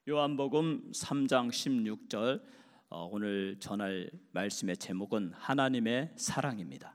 요한복음 3장 16절 오늘 전할 말씀의 제목은 하나님의 사랑입니다.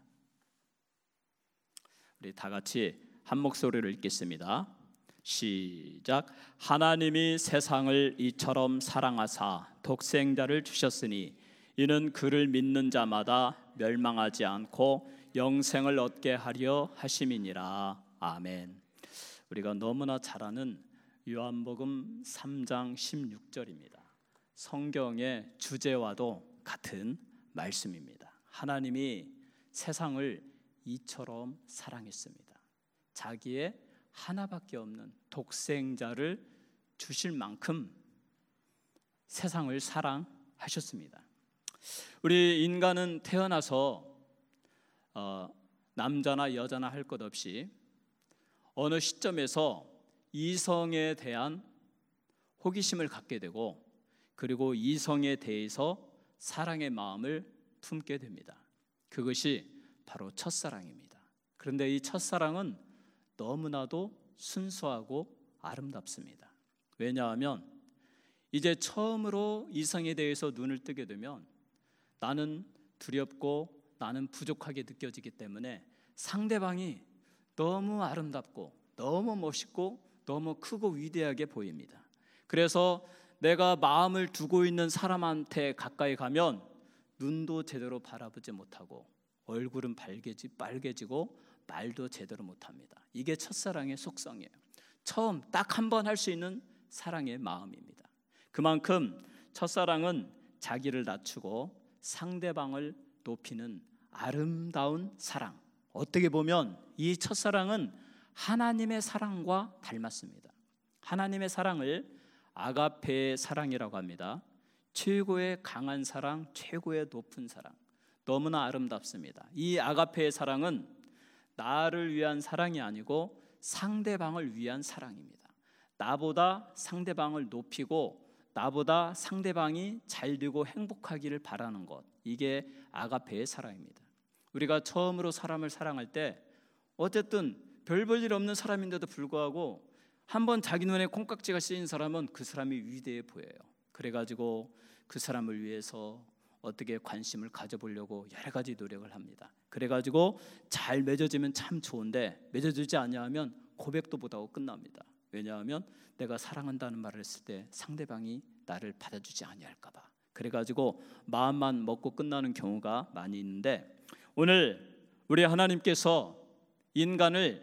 우리 다 같이 한 목소리로 읽겠습니다. 시작. 하나님이 세상을 이처럼 사랑하사 독생자를 주셨으니 이는 그를 믿는 자마다 멸망하지 않고 영생을 얻게 하려 하심이니라. 아멘. 우리가 너무나 잘 아는 요한복음 3장 16절입니다. 성경의 주제와도 같은 말씀입니다. 하나님이 세상을 이처럼 사랑했습니다. 자기의 하나밖에 없는 독생자를 주실 만큼 세상을 사랑하셨습니다. 우리 인간은 태어나서 남자나 여자나 할 것 없이 어느 시점에서 이성에 대한 호기심을 갖게 되고 그리고 이성에 대해서 사랑의 마음을 품게 됩니다. 그것이 바로 첫사랑입니다. 그런데 이 첫사랑은 너무나도 순수하고 아름답습니다. 왜냐하면 이제 처음으로 이성에 대해서 눈을 뜨게 되면 나는 두렵고 나는 부족하게 느껴지기 때문에 상대방이 너무 아름답고 너무 멋있고 너무 크고 위대하게 보입니다. 그래서 내가 마음을 두고 있는 사람한테 가까이 가면 눈도 제대로 바라보지 못하고 얼굴은 빨개지고 말도 제대로 못합니다. 이게 첫사랑의 속성이에요. 처음 딱 한 번 할 수 있는 사랑의 마음입니다. 그만큼 첫사랑은 자기를 낮추고 상대방을 높이는 아름다운 사랑. 어떻게 보면 이 첫사랑은 하나님의 사랑과 닮았습니다. 하나님의 사랑을 아가페의 사랑이라고 합니다. 최고의 강한 사랑, 최고의 높은 사랑. 너무나 아름답습니다. 이 아가페의 사랑은 나를 위한 사랑이 아니고 상대방을 위한 사랑입니다. 나보다 상대방을 높이고 나보다 상대방이 잘 되고 행복하기를 바라는 것. 이게 아가페의 사랑입니다. 우리가 처음으로 사람을 사랑할 때 어쨌든 별 볼 일 없는 사람인데도 불구하고 한번 자기 눈에 콩깍지가 씌인 사람은 그 사람이 위대해 보여요. 그래가지고 그 사람을 위해서 어떻게 관심을 가져보려고 여러 가지 노력을 합니다. 그래가지고 잘 맺어지면 참 좋은데 맺어지지 않으면 고백도 못하고 끝납니다. 왜냐하면 내가 사랑한다는 말을 했을 때 상대방이 나를 받아주지 아니할까 봐. 그래가지고 마음만 먹고 끝나는 경우가 많이 있는데 오늘 우리 하나님께서 인간을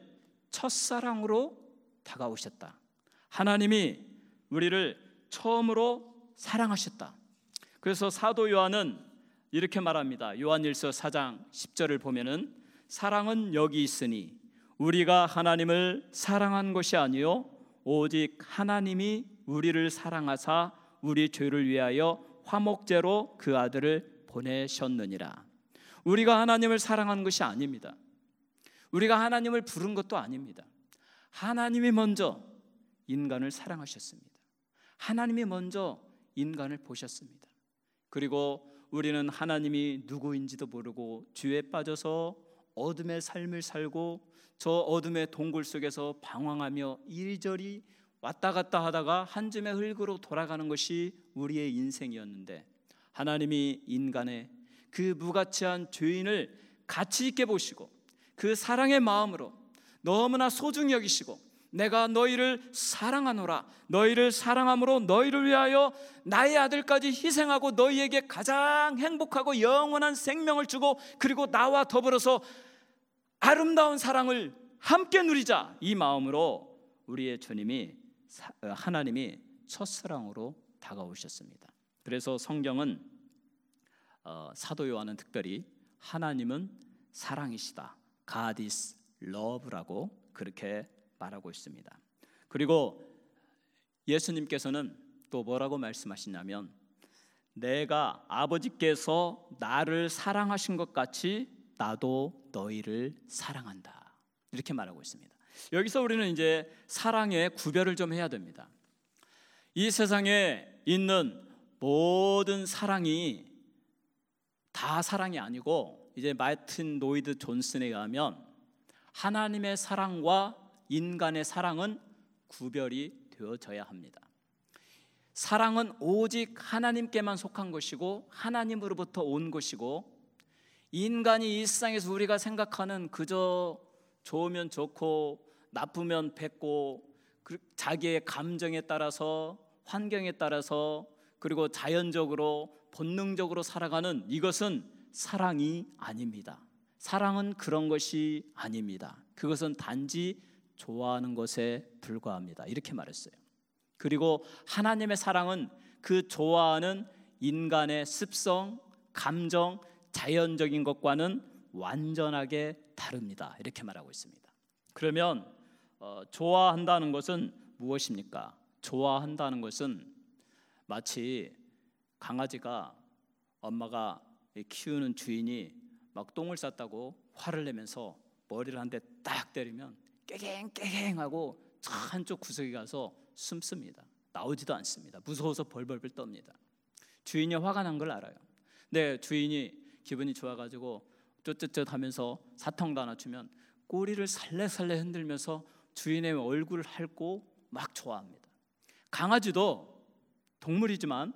첫사랑으로 다가오셨다. 하나님이 우리를 처음으로 사랑하셨다. 그래서 사도 요한은 이렇게 말합니다. 요한일서 4장 10절을 보면은 사랑은 여기 있으니 우리가 하나님을 사랑한 것이 아니요 오직 하나님이 우리를 사랑하사 우리 죄를 위하여 화목제로 그 아들을 보내셨느니라. 우리가 하나님을 사랑한 것이 아닙니다. 우리가 하나님을 부른 것도 아닙니다. 하나님이 먼저 인간을 사랑하셨습니다. 하나님이 먼저 인간을 보셨습니다. 그리고 우리는 하나님이 누구인지도 모르고 죄에 빠져서 어둠의 삶을 살고 저 어둠의 동굴 속에서 방황하며 이리저리 왔다 갔다 하다가 한 줌의 흙으로 돌아가는 것이 우리의 인생이었는데 하나님이 인간의 그 무가치한 죄인을 가치 있게 보시고 그 사랑의 마음으로 너무나 소중히 여기시고 내가 너희를 사랑하노라 너희를 사랑함으로 너희를 위하여 나의 아들까지 희생하고 너희에게 가장 행복하고 영원한 생명을 주고 그리고 나와 더불어서 아름다운 사랑을 함께 누리자 이 마음으로 우리의 주님이 하나님이 첫사랑으로 다가오셨습니다. 그래서 성경은 사도 요한은 특별히 하나님은 사랑이시다 God is love라고 그렇게 말하고 있습니다. 그리고 예수님께서는 또 뭐라고 말씀하시냐면 내가 아버지께서 나를 사랑하신 것 같이 나도 너희를 사랑한다 이렇게 말하고 있습니다. 여기서 우리는 이제 사랑의 구별을 좀 해야 됩니다. 이 세상에 있는 모든 사랑이 다 사랑이 아니고 이제 마틴 노이드 존슨에 의하면 하나님의 사랑과 인간의 사랑은 구별이 되어져야 합니다. 사랑은 오직 하나님께만 속한 것이고 하나님으로부터 온 것이고, 인간이 이 세상에서 우리가 생각하는 그저 좋으면 좋고 나쁘면 뱉고 자기의 감정에 따라서, 환경에 따라서, 그리고 자연적으로 본능적으로 살아가는 이것은 사랑이 아닙니다. 사랑은 그런 것이 아닙니다. 그것은 단지 좋아하는 것에 불과합니다. 이렇게 말했어요. 그리고 하나님의 사랑은 그 좋아하는 인간의 습성, 감정, 자연적인 것과는 완전하게 다릅니다. 이렇게 말하고 있습니다. 그러면 좋아한다는 것은 무엇입니까? 좋아한다는 것은 마치 강아지가 엄마가 키우는 주인이 막 똥을 쌌다고 화를 내면서 머리를 한 대 딱 때리면 깨갱깨갱하고 저 한쪽 구석에 가서 숨습니다. 나오지도 않습니다. 무서워서 벌벌벌 떱니다. 주인이 화가 난 걸 알아요. 근데 주인이 기분이 좋아가지고 쯧쯧쯧 하면서 사탕도 하나 주면 꼬리를 살래살래 흔들면서 주인의 얼굴을 핥고 막 좋아합니다. 강아지도 동물이지만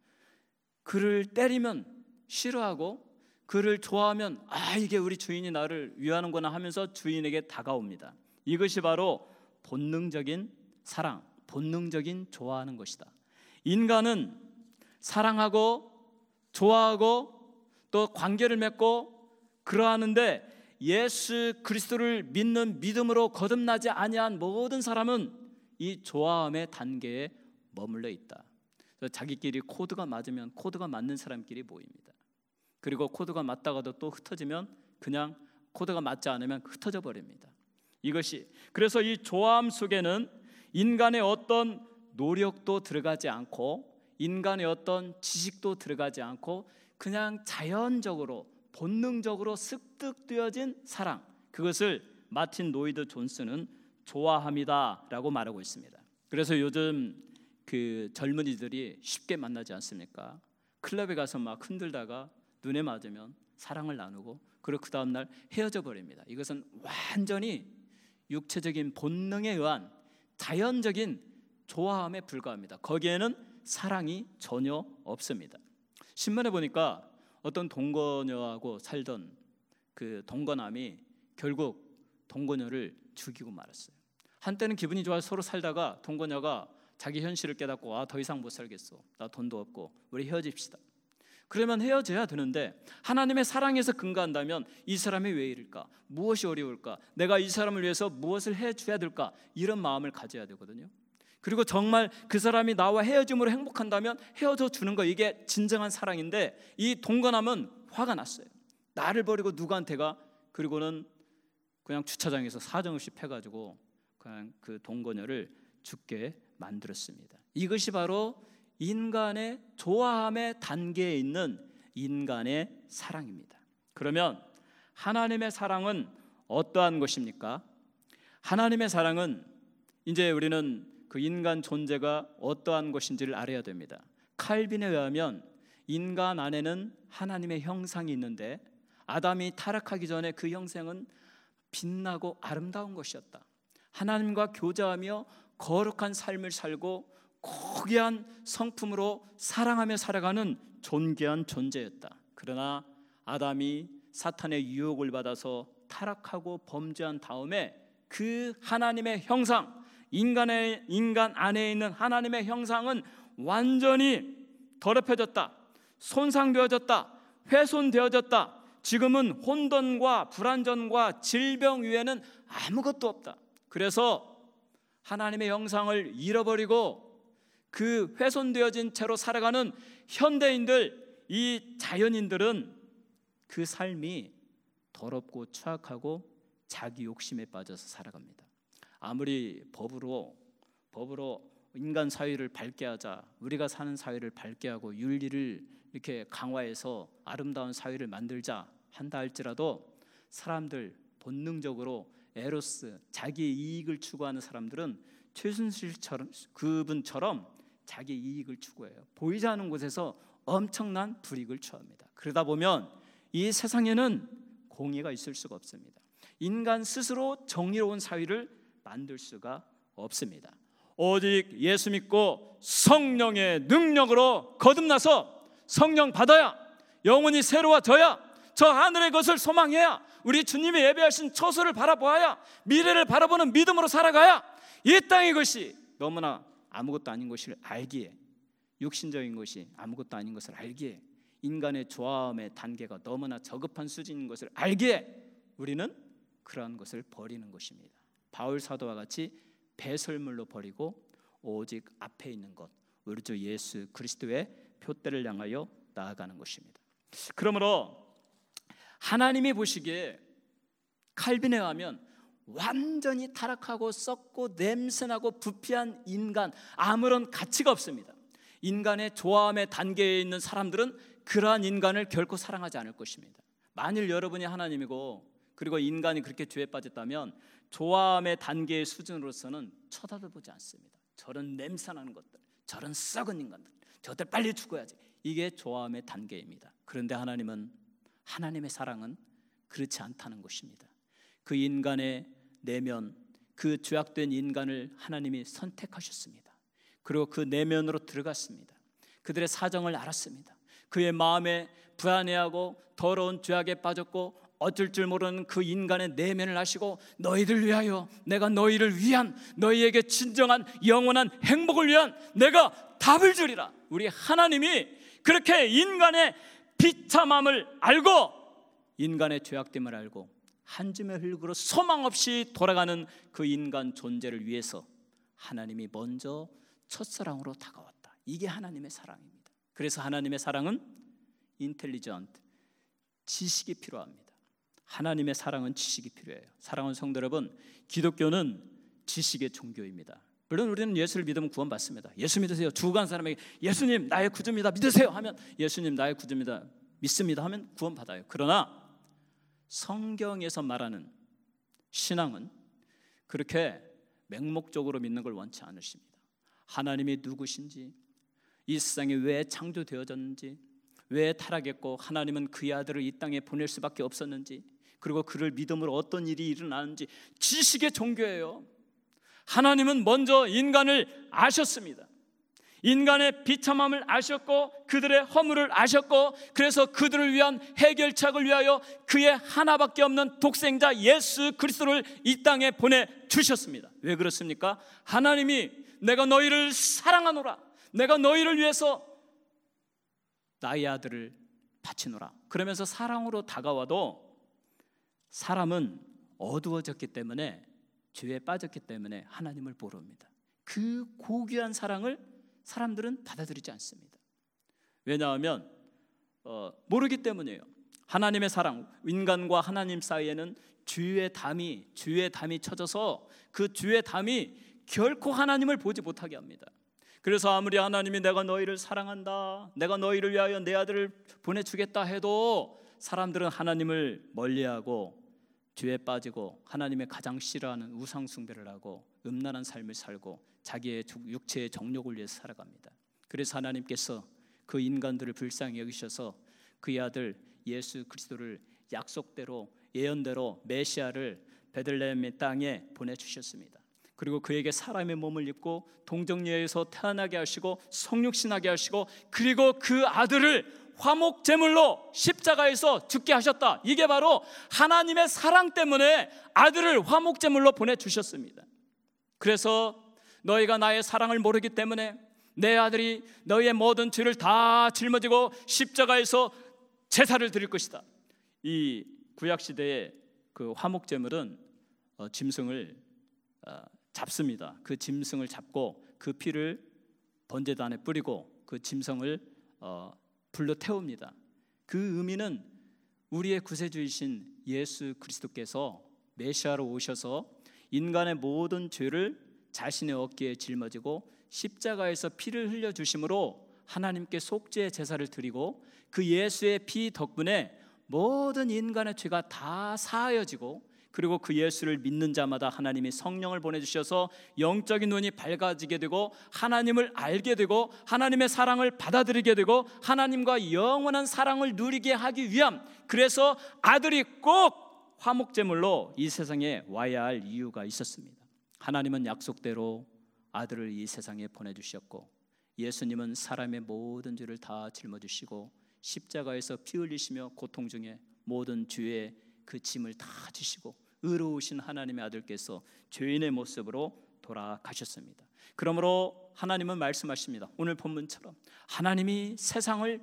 그를 때리면 싫어하고 그를 좋아하면 이게 우리 주인이 나를 위하는구나 하면서 주인에게 다가옵니다. 이것이 바로 본능적인 사랑, 본능적인 좋아하는 것이다. 인간은 사랑하고 좋아하고 또 관계를 맺고 그러하는데, 예수 그리스도를 믿는 믿음으로 거듭나지 아니한 모든 사람은 이 좋아함의 단계에 머물러 있다. 자기끼리 코드가 맞으면 코드가 맞는 사람끼리 모입니다. 그리고 코드가 맞다가도 또 흩어지면 그냥 코드가 맞지 않으면 흩어져 버립니다. 이것이, 그래서 이 좋아함 속에는 인간의 어떤 노력도 들어가지 않고 인간의 어떤 지식도 들어가지 않고 그냥 자연적으로 본능적으로 습득되어진 사랑, 그것을 마틴 노이드 존슨은 좋아함이다 라고 말하고 있습니다. 그래서 요즘 그 젊은이들이 쉽게 만나지 않습니까? 클럽에 가서 막 흔들다가 눈에 맞으면 사랑을 나누고 그리고 그 다음날 헤어져 버립니다. 이것은 완전히 육체적인 본능에 의한 자연적인 좋아함에 불과합니다. 거기에는 사랑이 전혀 없습니다. 신문에 보니까 어떤 동거녀하고 살던 그 동거남이 결국 동거녀를 죽이고 말았어요. 한때는 기분이 좋아서 서로 살다가 동거녀가 자기 현실을 깨닫고 더 이상 못 살겠어, 나 돈도 없고 우리 헤어집시다. 그러면 헤어져야 되는데 하나님의 사랑에서 근거한다면 이 사람이 왜 이럴까? 무엇이 어려울까? 내가 이 사람을 위해서 무엇을 해줘야 될까? 이런 마음을 가져야 되거든요. 그리고 정말 그 사람이 나와 헤어짐으로 행복한다면 헤어져 주는 거, 이게 진정한 사랑인데 이 동거남은 화가 났어요. 나를 버리고 누구한테 가? 그리고는 그냥 주차장에서 사정없이 패가지고 그냥 그 동거녀를 죽게 만들었습니다. 이것이 바로 인간의 좋아함의 단계에 있는 인간의 사랑입니다. 그러면 하나님의 사랑은 어떠한 것입니까? 하나님의 사랑은 이제 우리는 그 인간 존재가 어떠한 것인지를 알아야 됩니다. 칼빈에 의하면 인간 안에는 하나님의 형상이 있는데 아담이 타락하기 전에 그 형상은 빛나고 아름다운 것이었다. 하나님과 교제하며 거룩한 삶을 살고 고귀한 성품으로 사랑하며 살아가는 존귀한 존재였다. 그러나 아담이 사탄의 유혹을 받아서 타락하고 범죄한 다음에 그 하나님의 형상, 인간 안에 있는 하나님의 형상은 완전히 더럽혀졌다, 손상되어졌다, 훼손되어졌다. 지금은 혼돈과 불안전과 질병 외에는 아무것도 없다. 그래서 하나님의 형상을 잃어버리고 그 훼손되어진 채로 살아가는 현대인들, 이 자연인들은 그 삶이 더럽고 추악하고 자기 욕심에 빠져서 살아갑니다. 아무리 법으로 인간 사회를 밝게 하자, 우리가 사는 사회를 밝게 하고 윤리를 이렇게 강화해서 아름다운 사회를 만들자 한다 할지라도 사람들 본능적으로 에로스, 자기의 이익을 추구하는 사람들은 최순실처럼 그분처럼 자기 이익을 추구해요. 보이지 않는 곳에서 엄청난 불이익을 취합니다. 그러다 보면 이 세상에는 공의가 있을 수가 없습니다. 인간 스스로 정의로운 사회를 만들 수가 없습니다. 오직 예수 믿고 성령의 능력으로 거듭나서 성령 받아야, 영혼이 새로워져야, 저 하늘의 것을 소망해야, 우리 주님이 예배하신 처소를 바라보아야, 미래를 바라보는 믿음으로 살아가야 이 땅의 것이 너무나 아무것도 아닌 것을 알기에, 육신적인 것이 아무것도 아닌 것을 알기에, 인간의 조화음의 단계가 너무나 저급한 수준인 것을 알기에 우리는 그러한 것을 버리는 것입니다. 바울 사도와 같이 배설물로 버리고 오직 앞에 있는 것, 우리 주 예수 그리스도의 표대를 향하여 나아가는 것입니다. 그러므로 하나님이 보시기에 칼빈에 의하면 완전히 타락하고 썩고 냄새나고 부패한 인간, 아무런 가치가 없습니다. 인간의 조화함의 단계에 있는 사람들은 그러한 인간을 결코 사랑하지 않을 것입니다. 만일 여러분이 하나님이고 그리고 인간이 그렇게 죄에 빠졌다면 조화함의 단계의 수준으로서는 쳐다도 보지 않습니다. 저런 냄새나는 것들, 저런 썩은 인간들, 저들 빨리 죽어야지. 이게 조화함의 단계입니다. 그런데 하나님의 사랑은 그렇지 않다는 것입니다. 그 인간의 내면, 그 죄악된 인간을 하나님이 선택하셨습니다. 그리고 그 내면으로 들어갔습니다. 그들의 사정을 알았습니다. 그의 마음에 불안해하고 더러운 죄악에 빠졌고 어쩔 줄 모르는 그 인간의 내면을 아시고, 너희를 위하여 내가 너희를 위한, 너희에게 진정한 영원한 행복을 위한 내가 답을 주리라. 우리 하나님이 그렇게 인간의 비참함을 알고, 인간의 죄악됨을 알고 한 줌의 흙으로 소망 없이 돌아가는 그 인간 존재를 위해서 하나님이 먼저 첫사랑으로 다가왔다. 이게 하나님의 사랑입니다. 그래서 하나님의 사랑은 인텔리전트, 지식이 필요합니다. 하나님의 사랑은 지식이 필요해요. 사랑하는 성도 여러분, 기독교는 지식의 종교입니다. 물론 우리는 예수를 믿으면 구원받습니다. 예수 믿으세요. 죽어간 사람에게 예수님 나의 구주입니다 믿으세요 하면, 예수님 나의 구주입니다 믿습니다 하면 구원받아요. 그러나 성경에서 말하는 신앙은 그렇게 맹목적으로 믿는 걸 원치 않으십니다. 하나님이 누구신지, 이 세상에 왜 창조되어졌는지, 왜 타락했고 하나님은 그의 아들을 이 땅에 보낼 수밖에 없었는지, 그리고 그를 믿음으로 어떤 일이 일어나는지, 지식의 종교예요. 하나님은 먼저 인간을 아셨습니다. 인간의 비참함을 아셨고 그들의 허물을 아셨고, 그래서 그들을 위한 해결책을 위하여 그의 하나밖에 없는 독생자 예수 그리스도를 이 땅에 보내주셨습니다. 왜 그렇습니까? 하나님이 내가 너희를 사랑하노라, 내가 너희를 위해서 나의 아들을 바치노라. 그러면서 사랑으로 다가와도 사람은 어두워졌기 때문에, 죄에 빠졌기 때문에 하나님을 모릅니다. 그 고귀한 사랑을 사람들은 받아들이지 않습니다. 왜냐하면 모르기 때문이에요. 하나님의 사랑, 인간과 하나님 사이에는 주의 담이 쳐져서 그 주의 담이 결코 하나님을 보지 못하게 합니다. 그래서 아무리 하나님이 내가 너희를 사랑한다, 내가 너희를 위하여 내 아들을 보내주겠다 해도 사람들은 하나님을 멀리하고 죄에 빠지고 하나님의 가장 싫어하는 우상 숭배를 하고 음란한 삶을 살고 자기의 육체의 정욕을 위해서 살아갑니다. 그래서 하나님께서 그 인간들을 불쌍히 여기셔서 그의 아들 예수 그리스도를 약속대로, 예언대로 메시아를 베들레헴의 땅에 보내주셨습니다. 그리고 그에게 사람의 몸을 입고 동정녀에서 태어나게 하시고 성육신하게 하시고, 그리고 그 아들을 화목제물로 십자가에서 죽게 하셨다. 이게 바로 하나님의 사랑 때문에 아들을 화목제물로 보내주셨습니다. 그래서 너희가 나의 사랑을 모르기 때문에 내 아들이 너희의 모든 죄를 다 짊어지고 십자가에서 제사를 드릴 것이다. 이 구약시대의 그 화목제물은 짐승을 잡습니다. 그 짐승을 잡고 그 피를 번제단에 뿌리고 그 짐승을 불로 태웁니다. 그 의미는 우리의 구세주이신 예수 그리스도께서 메시아로 오셔서 인간의 모든 죄를 자신의 어깨에 짊어지고 십자가에서 피를 흘려주심으로 하나님께 속죄의 제사를 드리고, 그 예수의 피 덕분에 모든 인간의 죄가 다 사하여지고, 그리고 그 예수를 믿는 자마다 하나님이 성령을 보내주셔서 영적인 눈이 밝아지게 되고 하나님을 알게 되고 하나님의 사랑을 받아들이게 되고 하나님과 영원한 사랑을 누리게 하기 위함, 그래서 아들이 꼭 화목제물로 이 세상에 와야 할 이유가 있었습니다. 하나님은 약속대로 아들을 이 세상에 보내주셨고, 예수님은 사람의 모든 죄를 다 짊어지시고 십자가에서 피 흘리시며 고통 중에 모든 죄의 그 짐을 다 지시고 의로우신 하나님의 아들께서 죄인의 모습으로 돌아가셨습니다. 그러므로 하나님은 말씀하십니다. 오늘 본문처럼 하나님이 세상을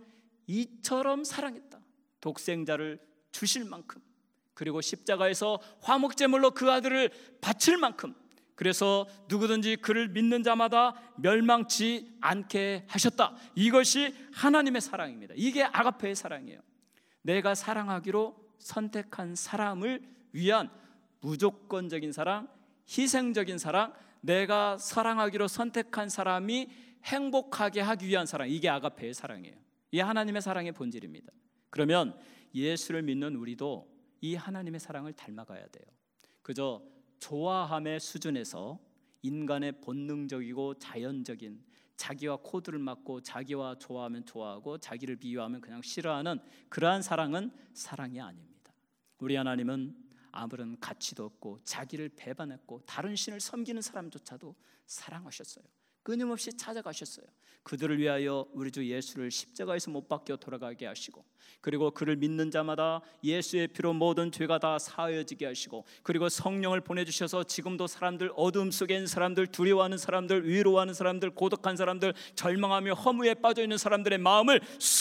이처럼 사랑했다. 독생자를 주실 만큼, 그리고 십자가에서 화목제물로 그 아들을 바칠 만큼, 그래서 누구든지 그를 믿는 자마다 멸망치 않게 하셨다. 이것이 하나님의 사랑입니다. 이게 아가페의 사랑이에요. 내가 사랑하기로 선택한 사람을 위한 무조건적인 사랑, 희생적인 사랑, 내가 사랑하기로 선택한 사람이 행복하게 하기 위한 사랑, 이게 아가페의 사랑이에요. 이게 하나님의 사랑의 본질입니다. 그러면 예수를 믿는 우리도 이 하나님의 사랑을 닮아가야 돼요. 그저 좋아함의 수준에서 인간의 본능적이고 자연적인, 자기와 코드를 맞고 자기와 좋아하면 좋아하고 자기를 비유하면 그냥 싫어하는 그러한 사랑은 사랑이 아닙니다. 우리 하나님은 아무런 가치도 없고 자기를 배반했고 다른 신을 섬기는 사람조차도 사랑하셨어요. 끊임없이 찾아가셨어요. 그들을 위하여 우리 주 예수를 십자가에서 못 박혀 돌아가게 하시고, 그리고 그를 믿는 자마다 예수의 피로 모든 죄가 다 사하여지게 하시고, 그리고 성령을 보내주셔서 지금도 사람들, 어둠 속에 있는 사람들, 두려워하는 사람들, 위로하는 사람들, 고독한 사람들, 절망하며 허무에 빠져있는 사람들의 마음을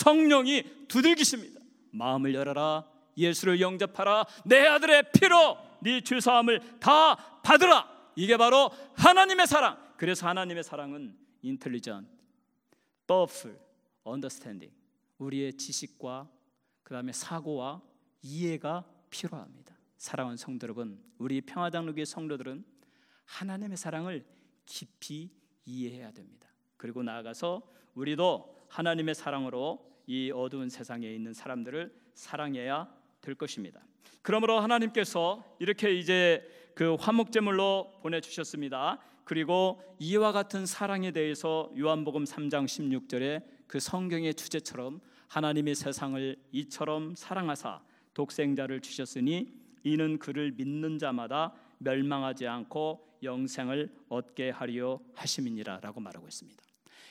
성령이 두들기십니다. 마음을 열어라, 예수를 영접하라, 내 아들의 피로 네 죄사함을 다 받으라. 이게 바로 하나님의 사랑. 그래서 하나님의 사랑은 intelligent, thoughtful, understanding, 우리의 지식과 그 다음에 사고와 이해가 필요합니다. 사랑하는 성도 여러분, 우리 평화장로교회 성도들은 하나님의 사랑을 깊이 이해해야 됩니다. 그리고 나아가서 우리도 하나님의 사랑으로 이 어두운 세상에 있는 사람들을 사랑해야 될 것입니다. 그러므로 하나님께서 이렇게 이제 그 화목제물로 보내주셨습니다. 그리고 이와 같은 사랑에 대해서 요한복음 3장 16절에 그 성경의 주제처럼 하나님이 세상을 이처럼 사랑하사 독생자를 주셨으니 이는 그를 믿는 자마다 멸망하지 않고 영생을 얻게 하리요 하심이니라 라고 말하고 있습니다.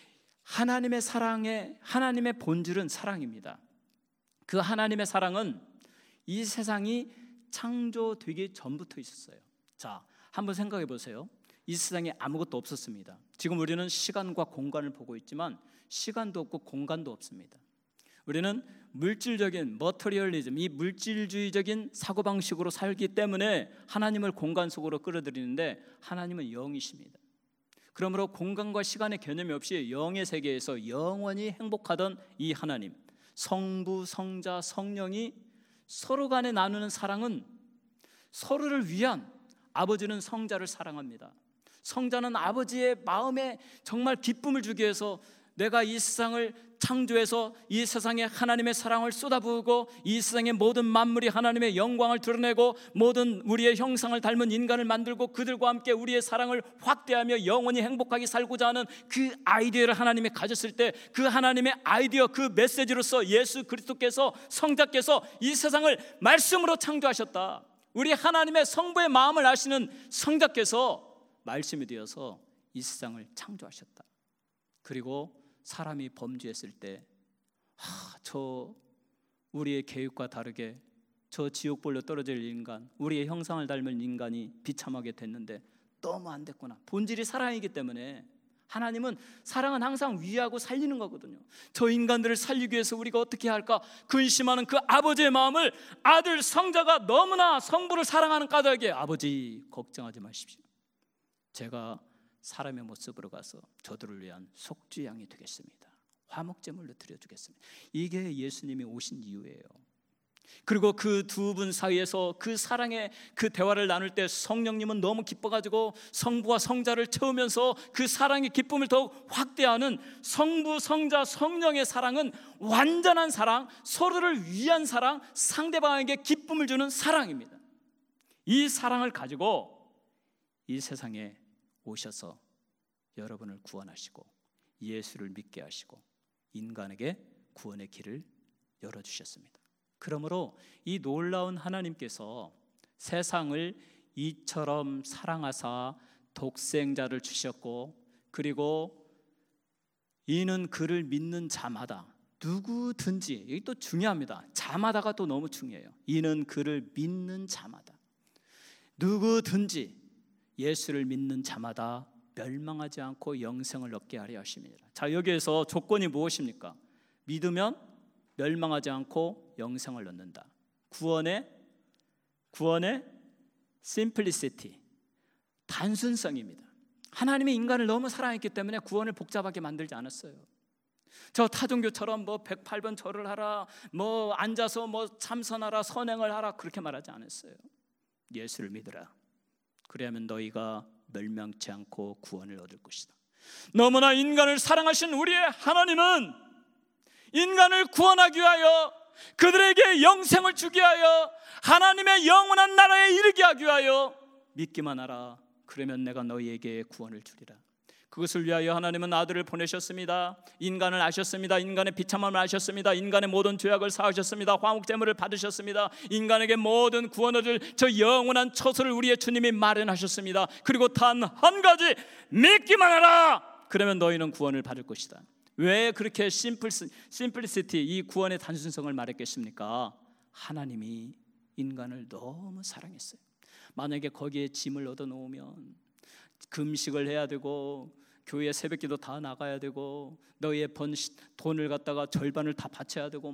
하나님의 사랑의, 하나님의 본질은 사랑입니다. 그 하나님의 사랑은 이 세상이 창조되기 전부터 있었어요. 자, 한번 생각해 보세요. 이 세상에 아무것도 없었습니다. 지금 우리는 시간과 공간을 보고 있지만 시간도 없고 공간도 없습니다. 우리는 물질적인 머터리얼리즘, 이 물질주의적인 사고방식으로 살기 때문에 하나님을 공간 속으로 끌어들이는데 하나님은 영이십니다. 그러므로 공간과 시간의 개념이 없이 영의 세계에서 영원히 행복하던 이 하나님, 성부, 성자, 성령이 서로 간에 나누는 사랑은 서로를 위한, 아버지는 성자를 사랑합니다. 성자는 아버지의 마음에 정말 기쁨을 주기 위해서 내가 이 세상을 창조해서 이 세상에 하나님의 사랑을 쏟아부으고 이 세상의 모든 만물이 하나님의 영광을 드러내고 모든 우리의 형상을 닮은 인간을 만들고 그들과 함께 우리의 사랑을 확대하며 영원히 행복하게 살고자 하는 그 아이디어를 하나님이 가졌을 때 그 하나님의 아이디어, 그 메시지로서 예수 그리스도께서, 성자께서 이 세상을 말씀으로 창조하셨다. 우리 하나님의 성부의 마음을 아시는 성자께서 말씀이 되어서 이 세상을 창조하셨다. 그리고 사람이 범죄했을 때 저 우리의 계획과 다르게 저 지옥불로 떨어질 인간, 우리의 형상을 닮은 인간이 비참하게 됐는데 너무 안 됐구나. 본질이 사랑이기 때문에 하나님은, 사랑은 항상 위하고 살리는 거거든요. 저 인간들을 살리기 위해서 우리가 어떻게 할까 근심하는 그 아버지의 마음을 아들 성자가 너무나 성부를 사랑하는 까닭에 아버지 걱정하지 마십시오. 제가 사람의 모습으로 가서 저들을 위한 속죄양이 되겠습니다. 화목제물로 드려주겠습니다. 이게 예수님이 오신 이유예요. 그리고 그 두 분 사이에서 그 사랑의 그 대화를 나눌 때 성령님은 너무 기뻐가지고 성부와 성자를 채우면서 그 사랑의 기쁨을 더욱 확대하는 성부, 성자, 성령의 사랑은 완전한 사랑, 서로를 위한 사랑, 상대방에게 기쁨을 주는 사랑입니다. 이 사랑을 가지고 이 세상에 오셔서 여러분을 구원하시고 예수를 믿게 하시고 인간에게 구원의 길을 열어주셨습니다. 그러므로 이 놀라운 하나님께서 세상을 이처럼 사랑하사 독생자를 주셨고, 그리고 이는 그를 믿는 자마다, 누구든지, 이게 또 중요합니다. 자마다가 또 너무 중요해요. 이는 그를 믿는 자마다, 누구든지 예수를 믿는 자마다 멸망하지 않고 영생을 얻게 하려 하심이니라. 자, 여기에서 조건이 무엇입니까? 믿으면 멸망하지 않고 영생을 얻는다. 구원의 simplicity, 단순성입니다. 하나님이 인간을 너무 사랑했기 때문에 구원을 복잡하게 만들지 않았어요. 저 타종교처럼 108번 절을 하라, 앉아서 참선하라, 선행을 하라, 그렇게 말하지 않았어요. 예수를 믿으라. 그래야만 너희가 멸망치 않고 구원을 얻을 것이다. 너무나 인간을 사랑하신 우리의 하나님은 인간을 구원하기 위하여, 그들에게 영생을 주기 위하여, 하나님의 영원한 나라에 이르게 하기 위하여 믿기만 하라. 그러면 내가 너희에게 구원을 주리라. 그것을 위하여 하나님은 아들을 보내셨습니다. 인간을 아셨습니다. 인간의 비참함을 아셨습니다. 인간의 모든 죄악을 사하셨습니다. 화목제물을 받으셨습니다. 인간에게 모든 구원을 줄 저 영원한 처소를 우리의 주님이 마련하셨습니다. 그리고 단 한 가지, 믿기만 하라. 그러면 너희는 구원을 받을 것이다. 왜 그렇게 심플리시티, 이 구원의 단순성을 말했겠습니까? 하나님이 인간을 너무 사랑했어요. 만약에 거기에 짐을 얻어놓으면 금식을 해야 되고, 교회 새벽기도 다 나가야 되고, 너희의 번 돈을 갖다가 절반을 다 바쳐야 되고,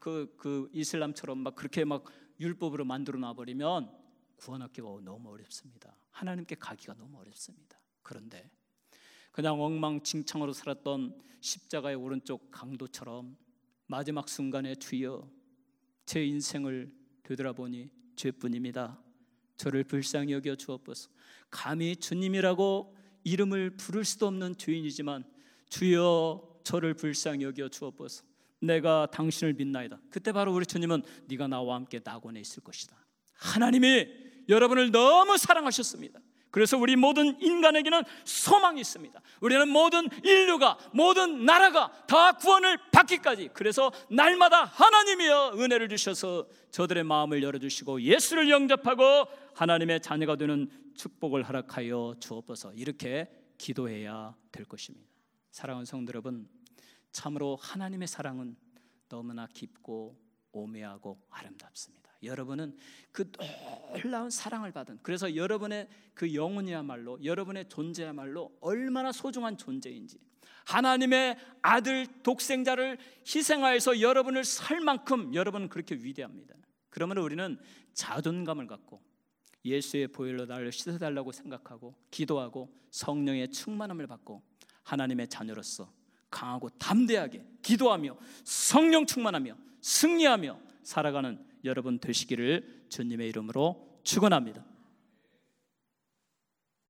그 이슬람처럼 그렇게 율법으로 만들어 놔버리면 구원하기가 너무 어렵습니다. 하나님께 가기가 너무 어렵습니다. 그런데 그냥 엉망진창으로 살았던 십자가의 오른쪽 강도처럼 마지막 순간에 주여, 제 인생을 되돌아보니 죄뿐입니다. 저를 불쌍히 여겨 주옵소서. 감히 주님이라고 이름을 부를 수도 없는 죄인이지만 주여, 저를 불쌍히 여겨 주옵소서. 내가 당신을 믿나이다. 그때 바로 우리 주님은 네가 나와 함께 낙원에 있을 것이다. 하나님이 여러분을 너무 사랑하셨습니다. 그래서 우리 모든 인간에게는 소망이 있습니다. 우리는 모든 인류가, 모든 나라가 다 구원을 받기까지, 그래서 날마다 하나님이여 은혜를 주셔서 저들의 마음을 열어주시고 예수를 영접하고 하나님의 자녀가 되는 축복을 허락하여 주옵소서. 이렇게 기도해야 될 것입니다. 사랑하는 성도 여러분, 참으로 하나님의 사랑은 너무나 깊고 오묘하고 아름답습니다. 여러분은 그 놀라운 사랑을 받은, 그래서 여러분의 그 영혼이야말로, 여러분의 존재야말로 얼마나 소중한 존재인지, 하나님의 아들 독생자를 희생하여서 여러분을 살 만큼 여러분은 그렇게 위대합니다. 그러면 우리는 자존감을 갖고 예수의 보혈로 나를 씻어달라고 생각하고 기도하고 성령의 충만함을 받고 하나님의 자녀로서 강하고 담대하게 기도하며 성령 충만하며 승리하며 살아가는 여러분 되시기를 주님의 이름으로 축원합니다.